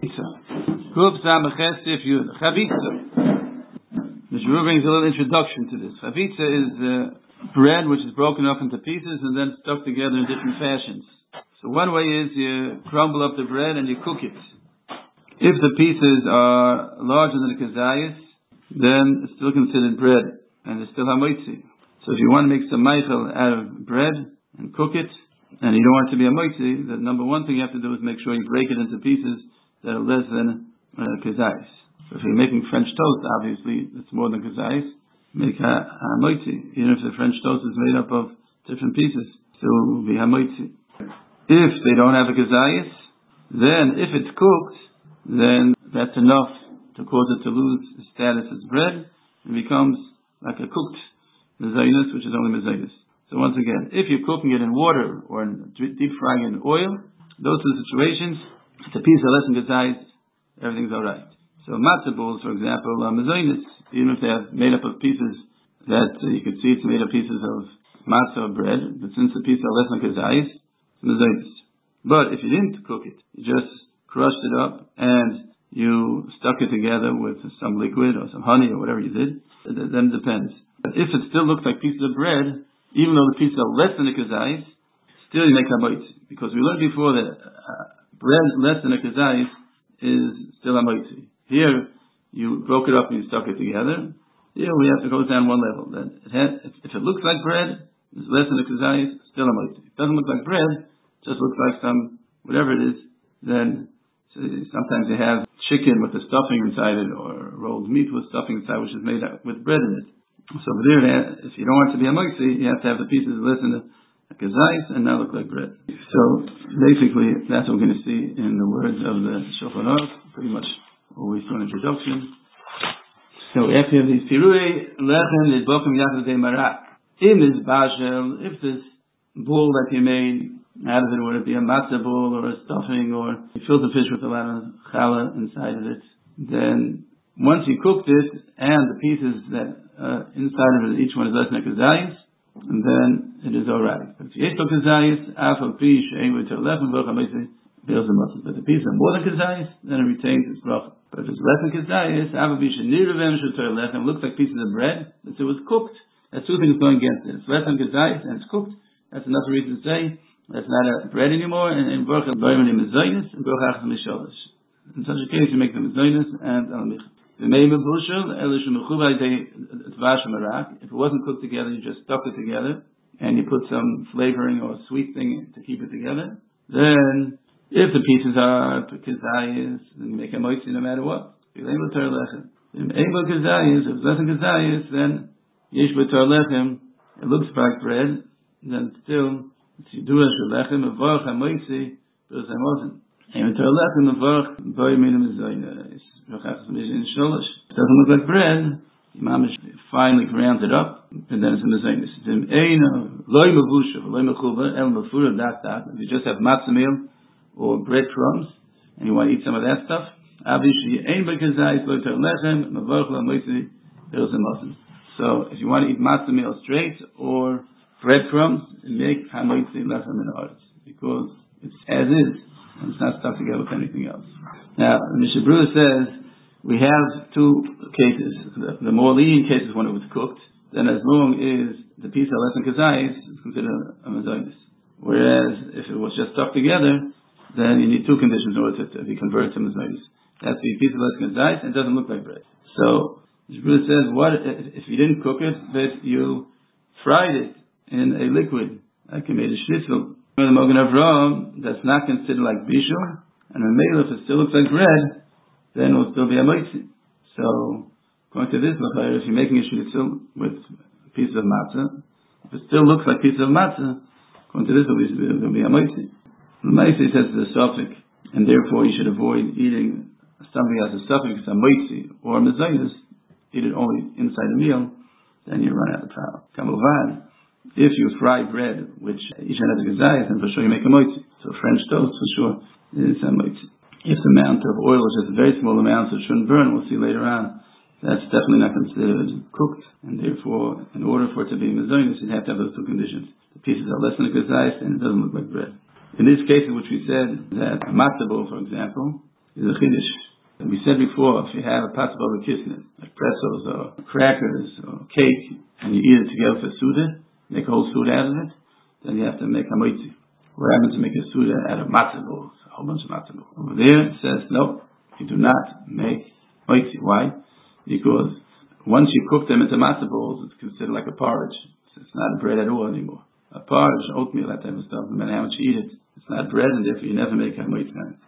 Kuf Samachet Sif Yud. Chavitza. Mr. Ru brings a little introduction to this. Chavitza is bread which is broken up into pieces and then stuck together in different fashions. So one way is you crumble up the bread and you cook it. If the pieces are larger than a kazayas, then it's still considered bread and it's still hamoitzi. So if you want to make some meichel out of bread and cook it, and you don't want it to be hamoitzi, the number one thing you have to do is make sure you break it into pieces that are less than kazayas. So if you're making French toast, obviously it's more than kazayas. Make hamoitzi. Even if the French toast is made up of different pieces, still will be hamoitzi. If they don't have a kazayas, then if it's cooked, then that's enough to cause it to lose its status as bread and becomes like a cooked mezainis, which is only mezainis. So once again, if you're cooking it in water or deep frying it in oil, those two situations, if the piece are less than kazayas, everything's alright. So matzah balls, for example, are mezainis, even if they are made up of pieces that you can see it's made of pieces of matzah or bread, but since the pieces are less than kazayas, it's mezainis. But if you didn't cook it, you just crushed it up and you stuck it together with some liquid or some honey or whatever you did, then it depends. But if it still looks like pieces of bread, even though the pieces are less than a kazayas, still you make hamoitzi. Because we learned before that bread less than a kazayas is still hamoitzi. Here, you broke it up and you stuck it together. Here we have to go down one level. Then if it looks like bread, it's less than a kazayas, still hamoitzi. If it doesn't look like bread, just looks like some, whatever it is, then sometimes they have chicken with the stuffing inside it, or rolled meat with stuffing inside, which is made out with bread in it. So there, if you don't want it to be a moxie, you have to have the pieces less than a kazayas and not look like bread. So basically, that's what we're going to see in the words of the Shulchan Aruch. Pretty much always for an introduction. So after these pirui, lechem nidbokim yachad marak. In this bashel, if this bowl that you made out of it, would it be a matzah bowl or a stuffing, or you filled the fish with a lot of challah inside of it, then once you cooked it and the pieces that inside of it, each one is less than a kazayas, and then it is alright. But if you eat the kazayas, afal pi she'en v'ter lechem v'chamoitzi beils the but the pieces are more than kazayas, then it retains its bracha. But if it's less than kazayas, afal pi she'niruvem she'ter lechem, looks like pieces of bread, but it was cooked. That's two things going against it. It's less than kazayas and it's cooked. That's enough reason to say that's not a bread anymore, and baruch ha'bayim mezainis and baruch ha'achas mishalosh. In such a case, you make the mezainis and al-mich. The meim b'bushel elish mechuva tvash marak. If it wasn't cooked together, you just stuck it together and you put some flavoring or sweet thing to keep it together. Then, if the pieces are kazayas, then you make a moitzi no matter what. If it's less than kazayas, then yesh b'tar lechem. It looks like bread. Then still. If you do a lechem avarch hamoitzi, does hamozen. And to a lechem avarch boy minim zayna. It doesn't look like bread. Imam is finely ground it up, and then it's in the zaynis. It's in ein loy mavusha, loy mechuva, el mafura dat. If you just have matzah meal or breadcrumbs, and you want to eat some of that stuff, obviously ein bekazayis loy to lechem avarch hamoitzi, does hamozen. So if you want to eat matzah meal straight or breadcrumbs, make hamoitzi lechem in arts, because it's as is, and it's not stuck together with anything else. Now, Mr. Brewer says we have two cases. The more lenient case is when it was cooked. Then, as long as the piece are less than kazayas, it's considered a mezainis. Whereas if it was just stuck together, then you need two conditions in order to be converted to mezainis. It has to be a piece of less than kazayas and it doesn't look like bread. So, Mr. Brewer says, what if you didn't cook it, but you fried it in a liquid, like you made a schnitzel. The Mogen Avraham, that's not considered like bishul, and a meal, if it still looks like bread, then it will still be a moitzi. So, according to this, if you're making a schnitzel with pieces of matzah, if it still looks like pieces of matzah, according to this, it will be a moitzi. The moitzi says it's a suffix, and therefore you should avoid eating something as a suffix, a moitzi, or a mezainis, eat it only inside the meal, then you run out of power. Kamuvan. If you fry bread, which each one has a kazayas, then for sure you make a moitzi. So French toast, for sure, is a moitzi. If the amount of oil is just a very small amount, so it shouldn't burn, we'll see later on, that's definitely not considered cooked. And therefore, in order for it to be mezainis, you'd have to have those two conditions. The pieces are less than a kazayas, and it doesn't look like bread. In these cases, which we said, that a matzah bowl, for example, is a chiddush. And we said before, if you have a patzah bava kisnin, like pretzels or crackers or cake, and you eat it together for suda, make a whole suda out of it, then you have to make a moitzi. What happens to make a suda out of matzah balls? A whole bunch of matzah balls. Over there it says, no, you do not make moitzi. Why? Because once you cook them into matzah balls, it's considered like a porridge. It's not bread at all anymore. A porridge, oatmeal, that type of stuff, no matter how much you eat it, it's not bread, and therefore you never make a moitzi.